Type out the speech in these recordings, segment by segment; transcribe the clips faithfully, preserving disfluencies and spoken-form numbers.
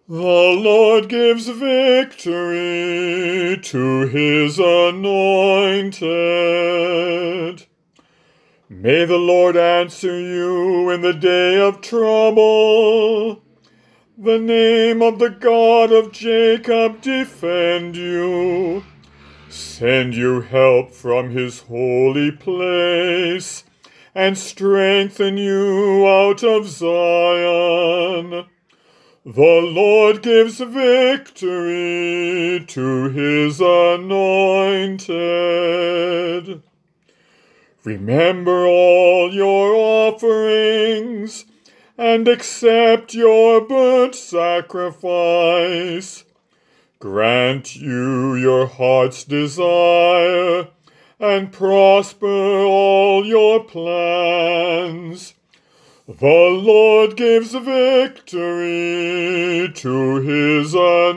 The Lord gives victory to his anointed. May the Lord answer you in the day of trouble. The name of the God of Jacob defend you. Send you help from his holy place, and strengthen you out of Zion. The Lord gives victory to his anointed. Remember all your offerings, and accept your burnt sacrifice. Grant you your heart's desire, and prosper all your plans. The Lord gives victory to his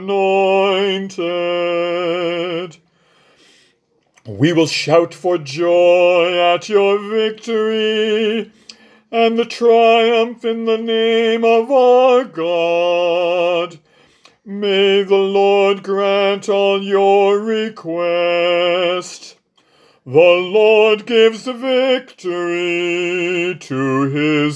anointed. We will shout for joy at your victory, and the triumph in the name of our God. May the Lord grant all your requests. The Lord gives victory to his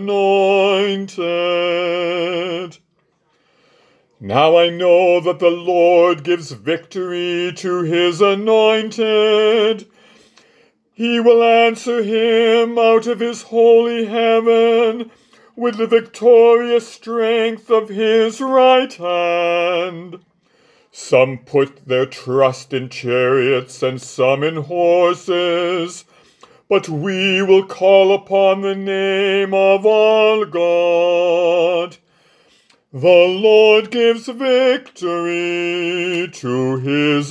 anointed. Now I know that the Lord gives victory to his anointed. He will answer him out of his holy heaven with the victorious strength of his right hand. Some put their trust in chariots and some in horses, but we will call upon the name of our God. The Lord gives victory to his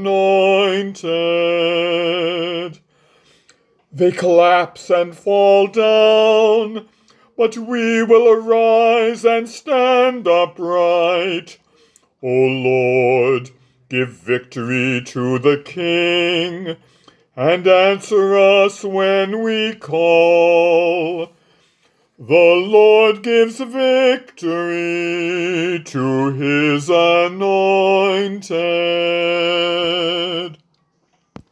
anointed. They collapse and fall down, but we will arise and stand upright. O Lord, give victory to the King, and answer us when we call. The Lord gives victory to his anointed.